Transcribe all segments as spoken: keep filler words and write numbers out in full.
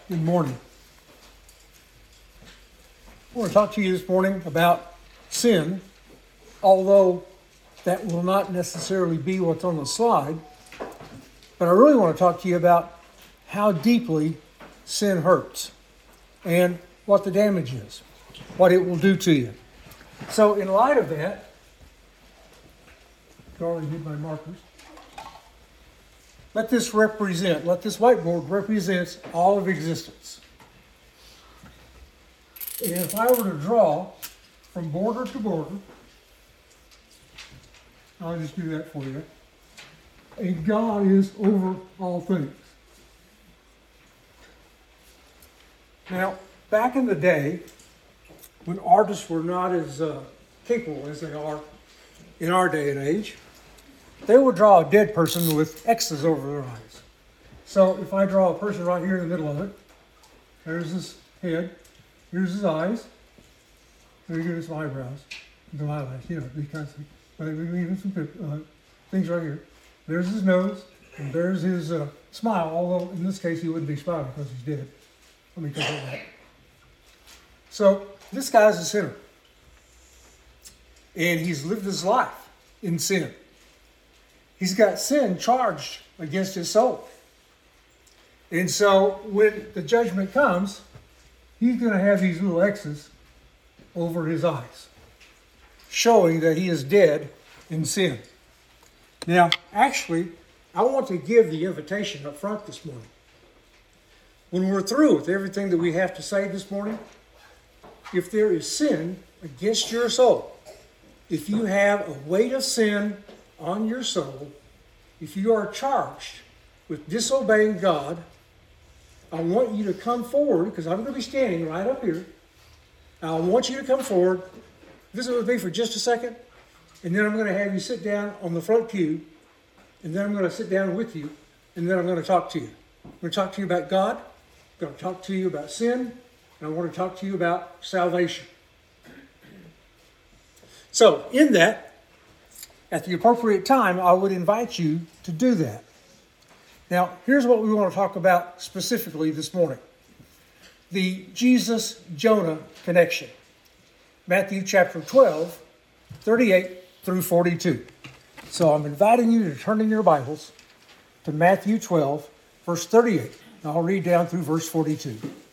Good morning. I want to talk to you this morning about sin, although that will not necessarily be what's on the slide. But I really want to talk to you about how deeply sin hurts and what the damage is, what it will do to you. So in light of that, Charlie did my markers. Let this represent, let this whiteboard represent all of existence. And if I were to draw from border to border, I'll just do that for you. And God is over all things. Now, back in the day, when artists were not as uh, capable as they are in our day and age, they would draw a dead person with X's over their eyes. So if I draw a person right here in the middle of it, there's his head, here's his eyes, there here's his eyebrows, the eyelash, you know, because but we need some uh, things right here. There's his nose, and there's his uh, smile, although in this case he wouldn't be smiling because he's dead. Let me take that. So this guy's a sinner. And he's lived his life in sin. He's got sin charged against his soul. And so when the judgment comes, he's going to have these little X's over his eyes, showing that he is dead in sin. Now, actually, I want to give the invitation up front this morning. When we're through with everything that we have to say this morning, if there is sin against your soul, if you have a weight of sin on your soul, if you are charged with disobeying God, I want you to come forward, because I'm going to be standing right up here. I want you to come forward, visit with me for just a second, and then I'm going to have you sit down on the front pew, and then I'm going to sit down with you, and then I'm going to talk to you. I'm going to talk to you about God, I'm going to talk to you about sin, and I want to talk to you about salvation. So, in that, at the appropriate time, I would invite you to do that. Now, here's what we want to talk about specifically this morning. The Jesus-Jonah connection. Matthew chapter twelve, thirty-eight through forty-two. So I'm inviting you to turn in your Bibles to Matthew twelve, verse thirty-eight. And I'll read down through verse forty-two.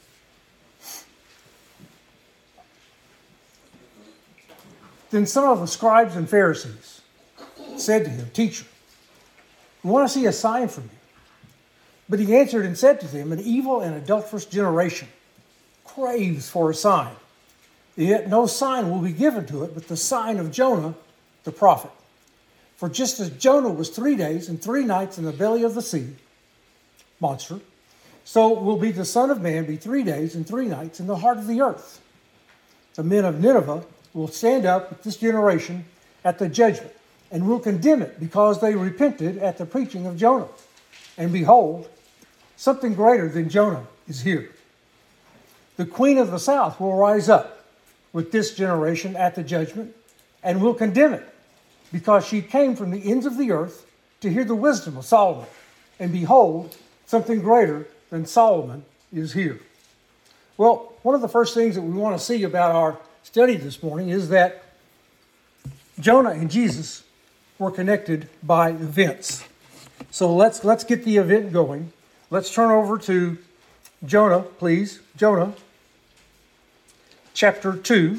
Then some of the scribes and Pharisees said to him, "Teacher, we want to see a sign from you." But he answered and said to them, "An evil and adulterous generation craves for a sign. Yet no sign will be given to it but the sign of Jonah the prophet. For just as Jonah was three days and three nights in the belly of the sea, monster, so will be the Son of Man be three days and three nights in the heart of the earth. The men of Nineveh will stand up with this generation at the judgment, and will condemn it because they repented at the preaching of Jonah. And behold, something greater than Jonah is here. The queen of the south will rise up with this generation at the judgment, and will condemn it, because she came from the ends of the earth to hear the wisdom of Solomon. And behold, something greater than Solomon is here." Well, one of the first things that we want to see about our study this morning is that Jonah and Jesus were connected by events. So let's let's get the event going. Let's turn over to Jonah, please. Jonah, chapter two.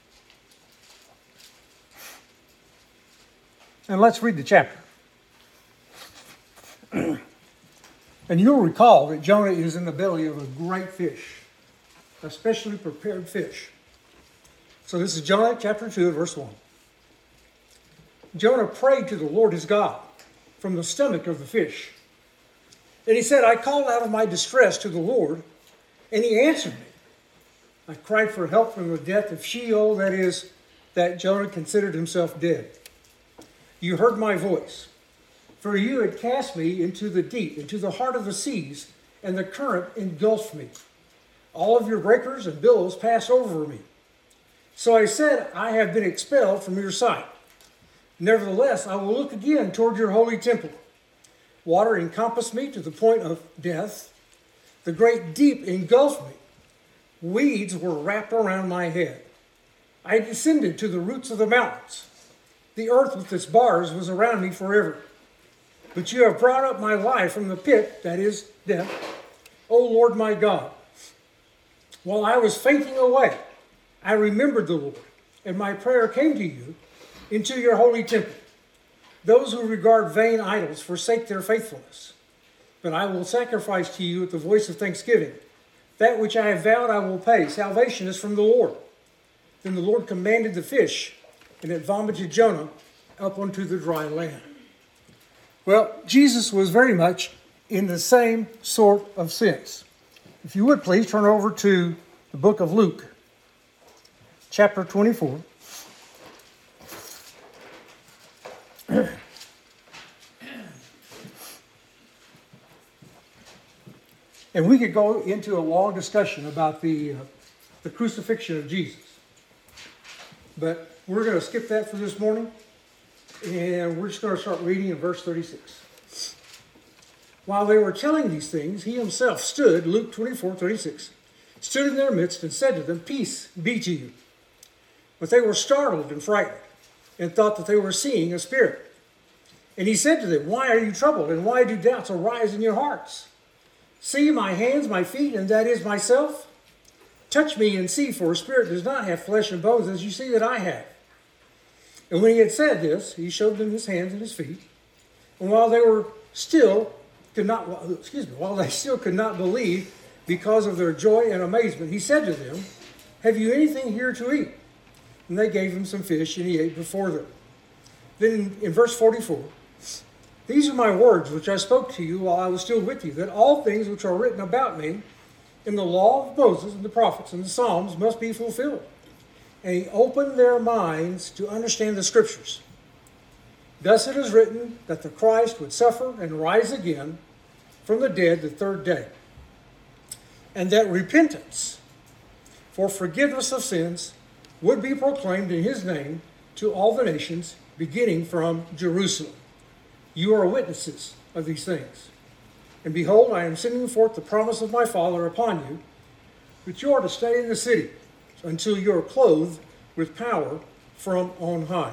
And let's read the chapter. And you'll recall that Jonah is in the belly of a great fish, a specially prepared fish. So this is Jonah chapter two, verse one. Jonah prayed to the Lord his God from the stomach of the fish. And he said, "I called out of my distress to the Lord, and he answered me. I cried for help from the depth of Sheol," that is, that Jonah considered himself dead. "You heard my voice, for you had cast me into the deep, into the heart of the seas, and the current engulfed me. All of your breakers and billows passed over me. So I said, I have been expelled from your sight. Nevertheless, I will look again toward your holy temple. Water encompassed me to the point of death. The great deep engulfed me. Weeds were wrapped around my head. I descended to the roots of the mountains. The earth with its bars was around me forever. But you have brought up my life from the pit, that is, death, O Lord my God. While I was fainting away, I remembered the Lord, and my prayer came to you into your holy temple. Those who regard vain idols forsake their faithfulness. But I will sacrifice to you at the voice of thanksgiving. That which I have vowed I will pay. Salvation is from the Lord. Then the Lord commanded the fish, and it vomited Jonah up onto the dry land. Well, Jesus was very much in the same sort of sense. If you would please turn over to the book of Luke, chapter twenty-four. And we could go into a long discussion about the, uh, the crucifixion of Jesus. But we're going to skip that for this morning. And we're just going to start reading in verse thirty-six. While they were telling these things, he himself stood, Luke twenty-four, thirty-six, stood in their midst and said to them, "Peace be to you." But they were startled and frightened and thought that they were seeing a spirit. And he said to them, "Why are you troubled, and why do doubts arise in your hearts? See my hands, my feet, and that is myself? Touch me and see, for a spirit does not have flesh and bones, as you see that I have." And when he had said this, he showed them his hands and his feet. And while they were still could not, excuse me, while they still could not believe because of their joy and amazement, he said to them, "Have you anything here to eat?" And they gave him some fish, and he ate before them. Then in, in verse forty-four, "These are my words which I spoke to you while I was still with you, that all things which are written about me in the law of Moses and the prophets and the Psalms must be fulfilled." And he opened their minds to understand the Scriptures. "Thus it is written that the Christ would suffer and rise again from the dead the third day, and that repentance for forgiveness of sins would be proclaimed in his name to all the nations, beginning from Jerusalem. You are witnesses of these things. And behold, I am sending forth the promise of my Father upon you, but you are to stay in the city until you are clothed with power from on high."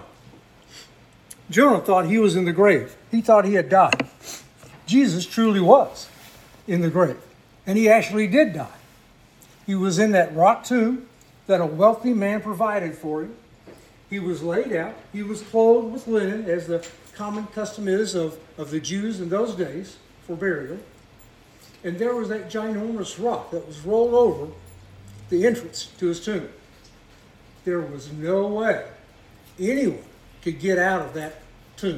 Jonah thought he was in the grave. He thought he had died. Jesus truly was in the grave, and he actually did die. He was in that rock tomb that a wealthy man provided for him. He was laid out. He was clothed with linen, as the common custom is of, of the Jews in those days for burial. And there was that ginormous rock that was rolled over the entrance to his tomb. There was no way anyone could get out of that tomb.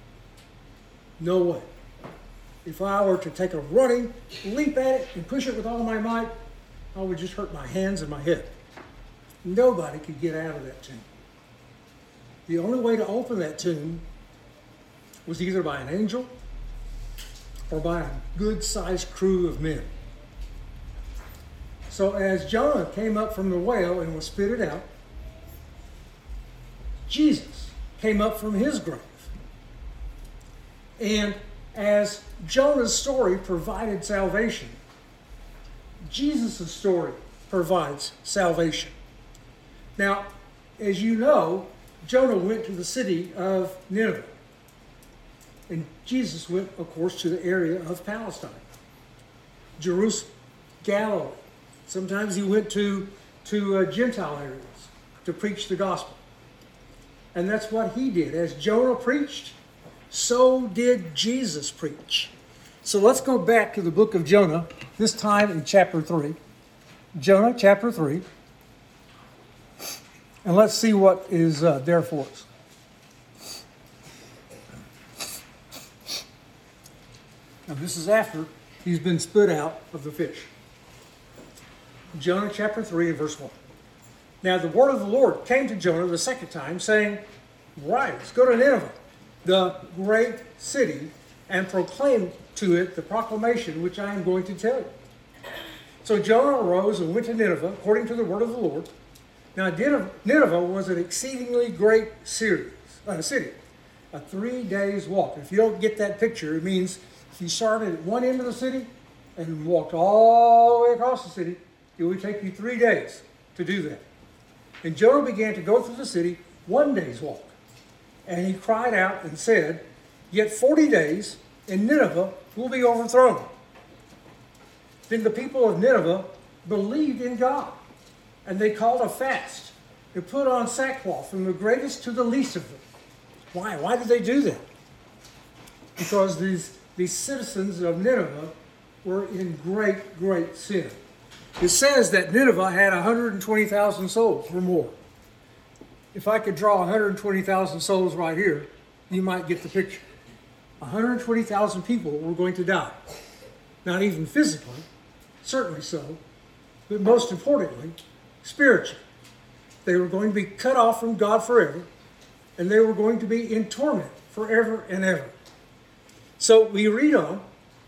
No way. If I were to take a running leap at it and push it with all my might, I would just hurt my hands and my head. Nobody could get out of that tomb. The only way to open that tomb was either by an angel or by a good-sized crew of men. So as Jonah came up from the whale and was spitted out, Jesus came up from his grave. And as Jonah's story provided salvation, Jesus' story provides salvation. Now, as you know, Jonah went to the city of Nineveh. And Jesus went, of course, to the area of Palestine, Jerusalem, Galilee. Sometimes he went to, to uh, Gentile areas to preach the gospel. And that's what he did. As Jonah preached, so did Jesus preach. So let's go back to the book of Jonah, this time in chapter three. Jonah chapter three. And let's see what is uh, there for us. Now this is after he's been spit out of the fish. Jonah chapter three and verse one. "Now the word of the Lord came to Jonah the second time, saying, Rise, go to Nineveh, the great city, and proclaim to it the proclamation which I am going to tell you." So Jonah arose and went to Nineveh, according to the word of the Lord. Now Nineveh was an exceedingly great city, uh, city, a three days walk. If you don't get that picture, it means if you started at one end of the city and walked all the way across the city. It would take you three days to do that. And Jonah began to go through the city one day's walk. And he cried out and said, "Yet forty days, and Nineveh will be overthrown." Then the people of Nineveh believed in God, and they called a fast and put on sackcloth from the greatest to the least of them. Why? Why did they do that? Because these, these citizens of Nineveh were in great, great sin. It says that Nineveh had one hundred twenty thousand souls or more. If I could draw one hundred twenty thousand souls right here, you might get the picture. one hundred twenty thousand people were going to die. Not even physically, certainly so, but most importantly, spiritually. They were going to be cut off from God forever, and they were going to be in torment forever and ever. So we read on,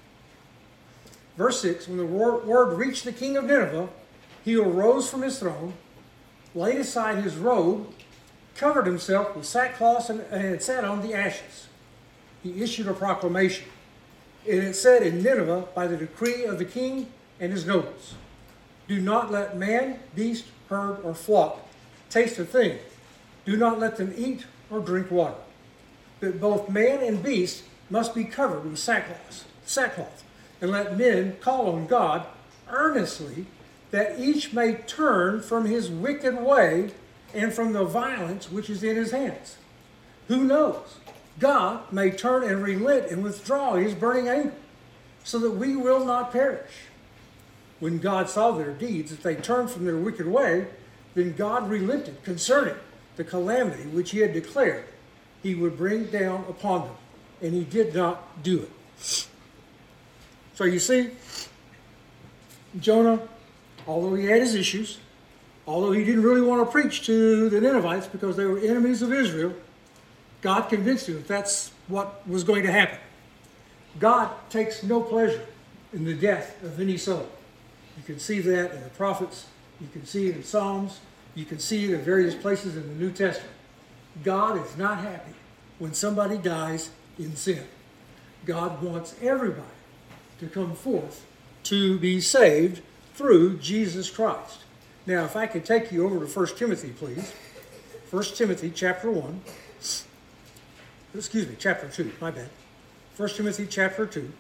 verse six, when the word reached the king of Nineveh, he arose from his throne, laid aside his robe, covered himself with sackcloth, and, and sat on the ashes. He issued a proclamation, and it said in Nineveh, by the decree of the king and his nobles, "Do not let man, beast, herd, or flock taste a thing. Do not let them eat or drink water. But both man and beast must be covered with sackcloth, sackcloth, and let men call on God earnestly, that each may turn from his wicked way and from the violence which is in his hands. Who knows? God may turn and relent and withdraw his burning anger, so that we will not perish." When God saw their deeds, that they turned from their wicked way, then God relented concerning the calamity which he had declared he would bring down upon them, and he did not do it. So you see, Jonah, although he had his issues, although he didn't really want to preach to the Ninevites because they were enemies of Israel, God convinced him that that's what was going to happen. God takes no pleasure in the death of any soul. You can see that in the prophets. You can see it in Psalms. You can see it in various places in the New Testament. God is not happy when somebody dies in sin. God wants everybody to come forth to be saved through Jesus Christ. Now, if I could take you over to First Timothy, please. First Timothy chapter one. Excuse me, chapter two, my bad. First Timothy chapter two.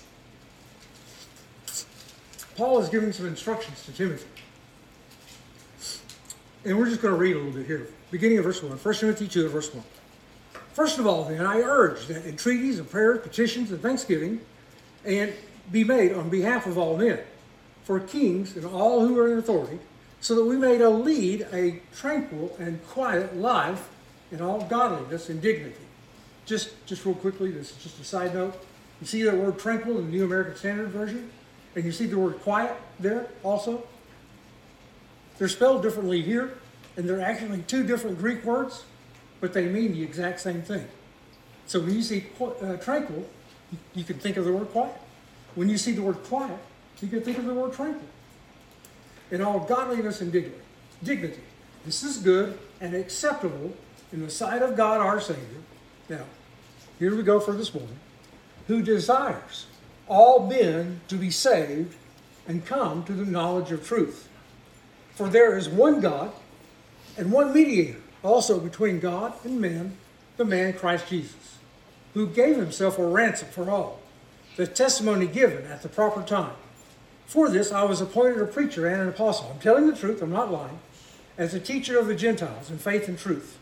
Paul is giving some instructions to Timothy. And we're just going to read a little bit here. Beginning of verse one. First Timothy two, verse one. "First of all, then, I urge that entreaties and prayers, petitions, and thanksgiving and be made on behalf of all men, for kings and all who are in authority, so that we may lead a tranquil and quiet life in all godliness and dignity." Just, just real quickly, this is just a side note. You see that word tranquil in the New American Standard Version? And you see the word quiet there also? They're spelled differently here, and they're actually two different Greek words, but they mean the exact same thing. So when you see uh, tranquil, you, you can think of the word quiet. When you see the word quiet, you can think of the word tranquil. In all godliness and dignity. Dignity. This is good and acceptable in the sight of God our Savior. Now, here we go for this morning. Who desires all men to be saved and come to the knowledge of truth. For there is one God and one mediator also between God and men, the man Christ Jesus, who gave himself a ransom for all, the testimony given at the proper time. For this I was appointed a preacher and an apostle. I'm telling the truth, I'm not lying, as a teacher of the Gentiles in faith and truth.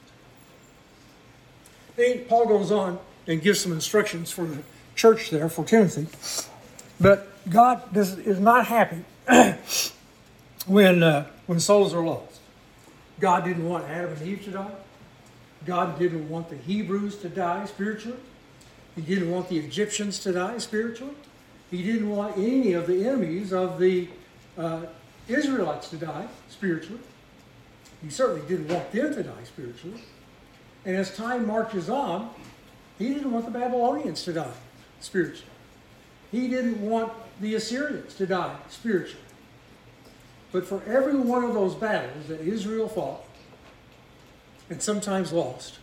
Then Paul goes on and gives some instructions for the church there, for Timothy. But God does, is not happy when, uh, when souls are lost. God didn't want Adam and Eve to die. God didn't want the Hebrews to die spiritually. He didn't want the Egyptians to die spiritually. He didn't want any of the enemies of the uh, Israelites to die spiritually. He certainly didn't want them to die spiritually. And as time marches on, he didn't want the Babylonians to die spiritually. He didn't want the Assyrians to die spiritually. But for every one of those battles that Israel fought, and sometimes lost,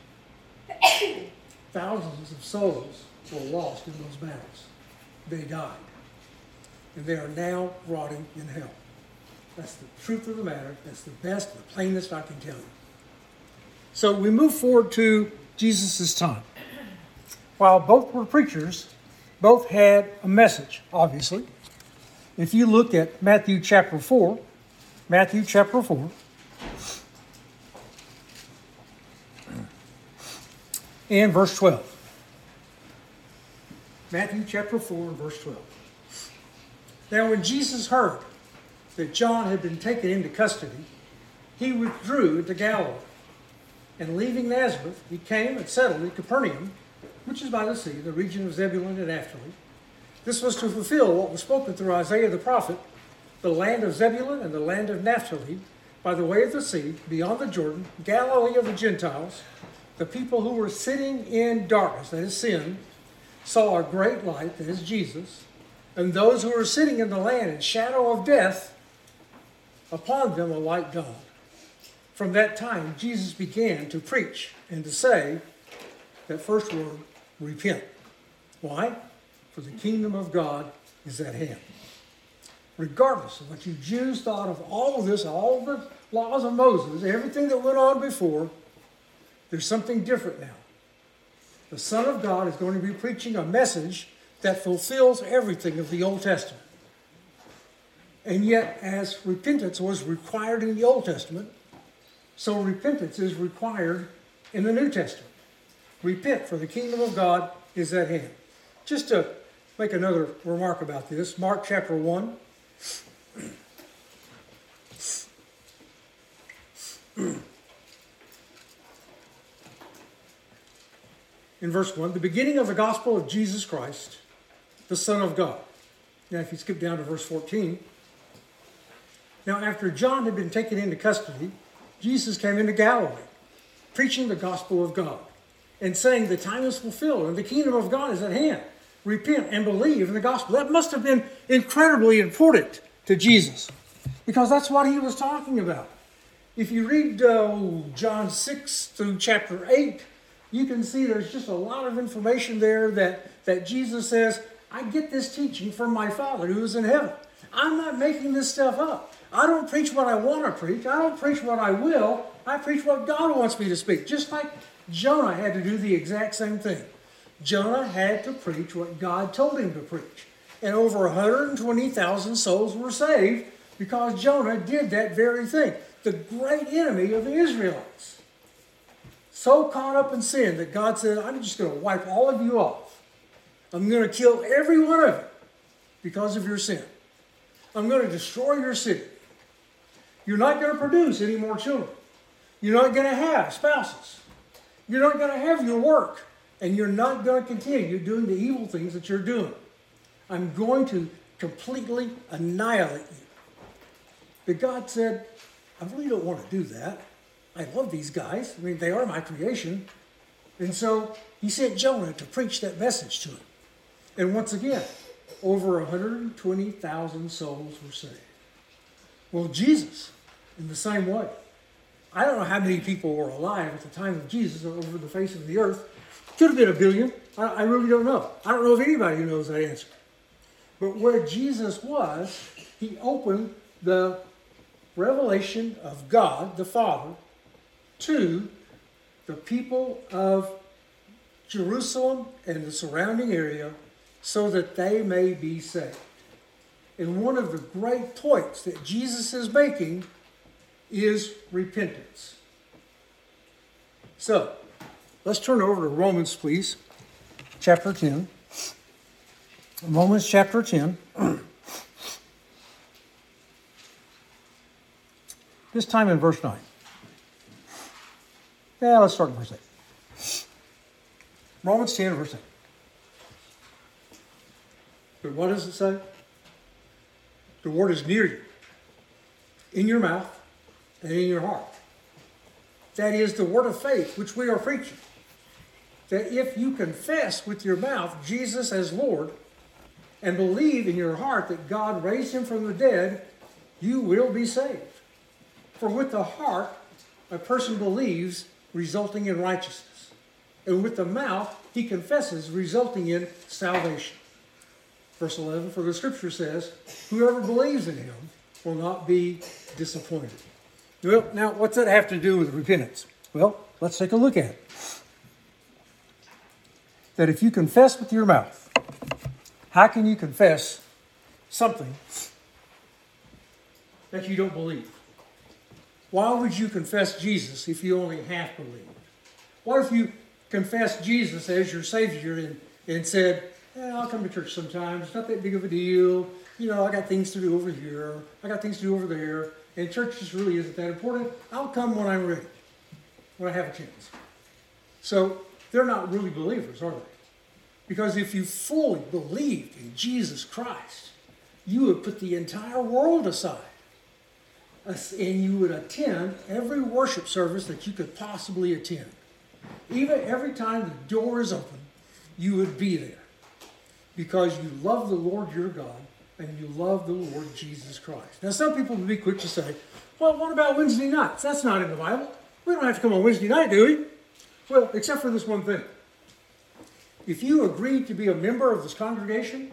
thousands of souls were lost in those battles. They died. and they are now rotting in hell. That's the truth of the matter. That's the best, the plainest I can tell you. So we move forward to Jesus' time. While both were preachers, both had a message, obviously. If you look at Matthew chapter four, Matthew chapter four, and verse twelve. Matthew chapter four and verse twelve. Now when Jesus heard that John had been taken into custody, he withdrew into Galilee. And leaving Nazareth, he came and settled in Capernaum, which is by the sea, the region of Zebulun and Naphtali. This was to fulfill what was spoken through Isaiah the prophet, the land of Zebulun and the land of Naphtali, by the way of the sea, beyond the Jordan, Galilee of the Gentiles. The people who were sitting in darkness, that is sin, saw a great light, that is Jesus. And those who were sitting in the land in shadow of death, upon them a light dawned. From that time, Jesus began to preach and to say that first word, repent. Why? For the kingdom of God is at hand. Regardless of what you Jews thought of all of this, all the laws of Moses, everything that went on before, there's something different now. The Son of God is going to be preaching a message that fulfills everything of the Old Testament. And yet, as repentance was required in the Old Testament, so repentance is required in the New Testament. Repent, for the kingdom of God is at hand. Just to make another remark about this, Mark chapter one. In verse one, the beginning of the gospel of Jesus Christ, the Son of God. Now, if you skip down to verse fourteen. Now, after John had been taken into custody, Jesus came into Galilee, preaching the gospel of God, and saying, the time is fulfilled, and the kingdom of God is at hand. Repent and believe in the gospel. That must have been incredibly important to Jesus, because that's what he was talking about. If you read uh, John six through chapter eight, you can see there's just a lot of information there that, that Jesus says, I get this teaching from my Father who is in heaven. I'm not making this stuff up. I don't preach what I want to preach. I don't preach what I will. I preach what God wants me to speak. Just like Jonah had to do the exact same thing. Jonah had to preach what God told him to preach. And over one hundred twenty thousand souls were saved because Jonah did that very thing. The great enemy of the Israelites. So caught up in sin that God said, I'm just going to wipe all of you off. I'm going to kill every one of you because of your sin. I'm going to destroy your city. You're not going to produce any more children. You're not going to have spouses. You're not going to have your work. And you're not going to continue doing the evil things that you're doing. I'm going to completely annihilate you. But God said, I really don't want to do that. I love these guys. I mean, they are my creation. And so he sent Jonah to preach that message to him. And once again, over one hundred twenty thousand souls were saved. Well, Jesus, in the same way. I don't know how many people were alive at the time of Jesus over the face of the earth. Could have been a billion. I, I really don't know. I don't know if anybody who knows that answer. But where Jesus was, he opened the revelation of God, the Father, to the people of Jerusalem and the surrounding area so that they may be saved. And one of the great points that Jesus is making is repentance. So, let's turn over to Romans, please, chapter ten. Romans chapter ten. This time in verse nine. Yeah, let's start in verse eight. Romans ten, verse eight. But what does it say? The word is near you, in your mouth and in your heart. That is the word of faith which we are preaching. That if you confess with your mouth Jesus as Lord and believe in your heart that God raised him from the dead, you will be saved. For with the heart a person believes, resulting in righteousness. And with the mouth he confesses, resulting in salvation. Verse eleven, for the scripture says, whoever believes in him will not be disappointed. Well, now, what's that have to do with repentance? Well, let's take a look at it. That if you confess with your mouth, how can you confess something that you don't believe? Why would you confess Jesus if you only half believe? What if you confessed Jesus as your Savior and, and said, eh, I'll come to church sometimes, it's not that big of a deal, you know, I got things to do over here, I got things to do over there, and church just really isn't that important, I'll come when I'm ready, when I have a chance. So they're not really believers, are they? Because if you fully believed in Jesus Christ, you would put the entire world aside and you would attend every worship service that you could possibly attend. Even every time the door is open, you would be there because you love the Lord your God and you love the Lord Jesus Christ. Now, some people would be quick to say, well, what about Wednesday nights? That's not in the Bible. We don't have to come on Wednesday night, do we? Well, except for this one thing. If you agreed to be a member of this congregation,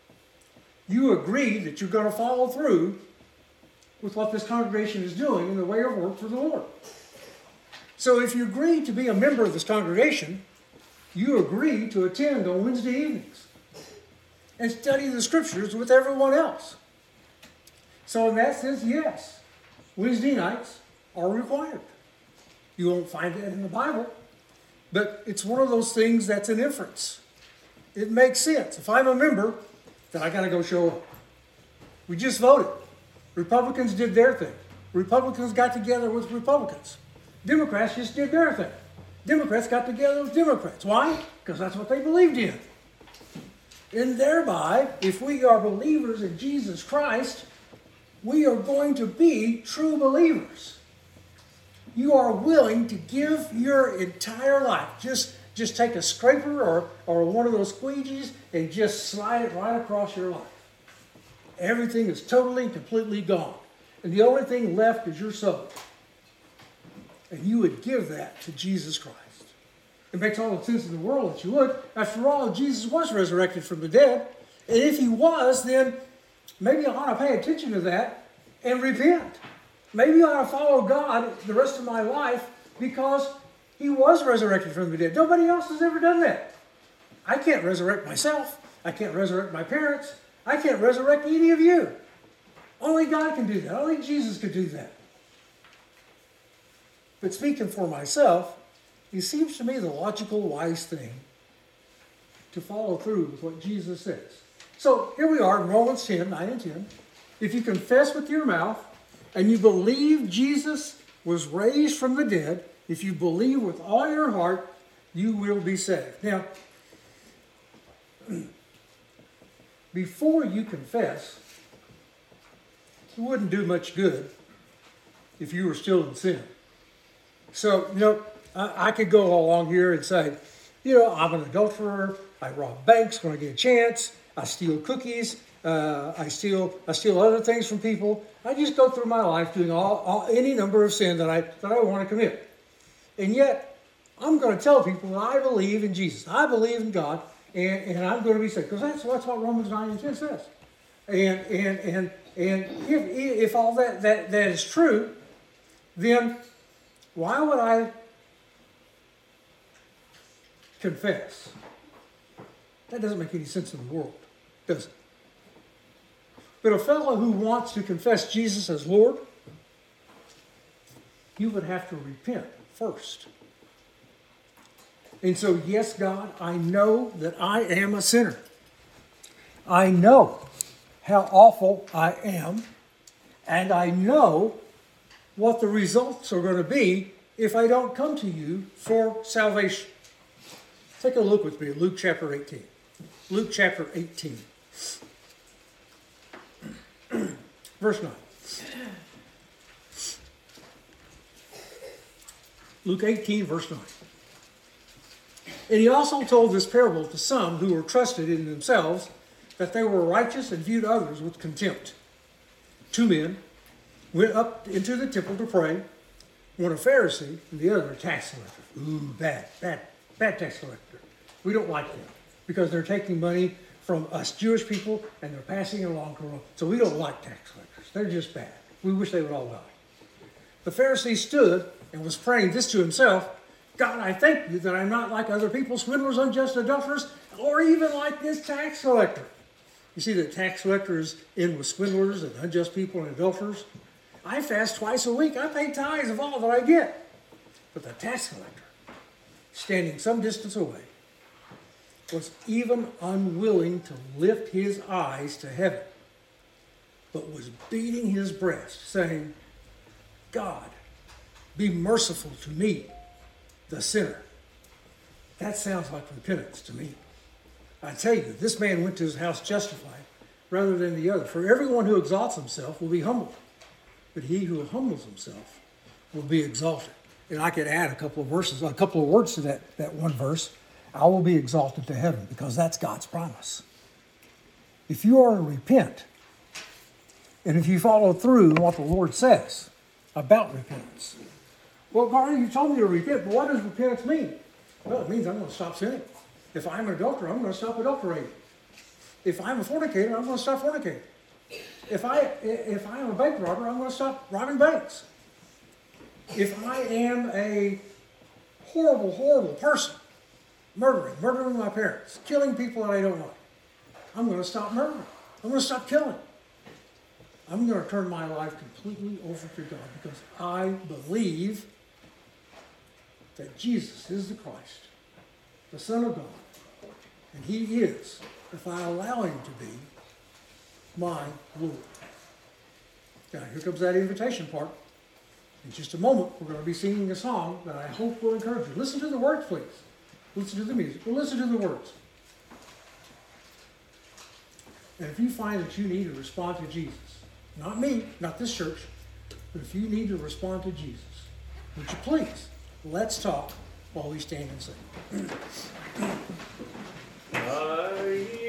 you agreed that you're going to follow through with what this congregation is doing in the way of work for the Lord. So if you agree to be a member of this congregation, you agree to attend on Wednesday evenings and study the scriptures with everyone else. So in that sense, yes, Wednesday nights are required. You won't find that in the Bible, but it's one of those things that's an inference. It makes sense. If I'm a member, then I got to go show up. We just voted. Republicans did their thing. Republicans got together with Republicans. Democrats just did their thing. Democrats got together with Democrats. Why? Because that's what they believed in. And thereby, if we are believers in Jesus Christ, we are going to be true believers. You are willing to give your entire life. Just, just take a scraper or, or one of those squeegees and just slide it right across your life. Everything is totally and completely gone. And the only thing left is your soul. And you would give that to Jesus Christ. It makes all the sense in the world that you would. After all, Jesus was resurrected from the dead. And if he was, then maybe I ought to pay attention to that and repent. Maybe I ought to follow God the rest of my life because he was resurrected from the dead. Nobody else has ever done that. I can't resurrect myself. I can't resurrect my parents. I can't resurrect any of you. Only God can do that. Only Jesus could do that. But speaking for myself, it seems to me the logical, wise thing to follow through with what Jesus says. So here we are in Romans ten, nine and ten. If you confess with your mouth and you believe Jesus was raised from the dead, if you believe with all your heart, you will be saved. Now, before you confess, it wouldn't do much good if you were still in sin. So, you know, I, I could go along here and say, you know, I'm an adulterer, I rob banks when I get a chance, I steal cookies, uh, I steal I steal other things from people. I just go through my life doing all, all any number of sin that I that I want to commit. And yet, I'm going to tell people that I believe in Jesus. I believe in God, and, and I'm going to be saved. Because that's, that's what Romans nine and ten says. And and and and if, if all that, that, that is true, then why would I confess? That doesn't make any sense in the world, does it? But a fellow who wants to confess Jesus as Lord, you would have to repent first. And so, yes, God, I know that I am a sinner. I know how awful I am, and I know what the results are going to be if I don't come to you for salvation. Take a look with me at Luke chapter eighteen. Luke chapter eighteen. Verse nine. Luke eighteen, verse nine. And he also told this parable to some who were trusted in themselves that they were righteous and viewed others with contempt. Two men went up into the temple to pray, one a Pharisee and the other a tax collector. Ooh, bad, bad, bad tax collector. We don't like them because they're taking money from us Jewish people, and they're passing it along to us. So we don't like tax collectors. They're just bad. We wish they would all die. The Pharisee stood and was praying this to himself: God, I thank you that I'm not like other people, swindlers, unjust, adulterers, or even like this tax collector. You see that tax collectors in with swindlers and unjust people and adulterers. I fast twice a week. I pay tithes of all that I get. But the tax collector, standing some distance away, was even unwilling to lift his eyes to heaven, but was beating his breast, saying, God, be merciful to me, the sinner. That sounds like repentance to me. I tell you, this man went to his house justified rather than the other. For everyone who exalts himself will be humbled, but he who humbles himself will be exalted. And I could add a couple of verses, a couple of words to that, that one verse. I will be exalted to heaven, because that's God's promise. If you are to repent, and if you follow through on what the Lord says about repentance. Well, Garner, you told me to repent, but what does repentance mean? Well, it means I'm going to stop sinning. If I'm an adulterer, I'm going to stop adulterating. If I'm a fornicator, I'm going to stop fornicating. If, I, if I'm a bank robber, I'm going to stop robbing banks. If I am a horrible, horrible person, murdering, murdering my parents, killing people that I don't like, I'm going to stop murdering. I'm going to stop killing. I'm going to turn my life completely over to God, because I believe that Jesus is the Christ, the Son of God, and he is, if I allow him to be, my Lord. Now, here comes that invitation part. In just a moment, we're going to be singing a song that I hope will encourage you. Listen to the words, please. Listen to the music. Well, listen to the words. And if you find that you need to respond to Jesus, not me, not this church, but if you need to respond to Jesus, would you please, let's talk while we stand and sing. I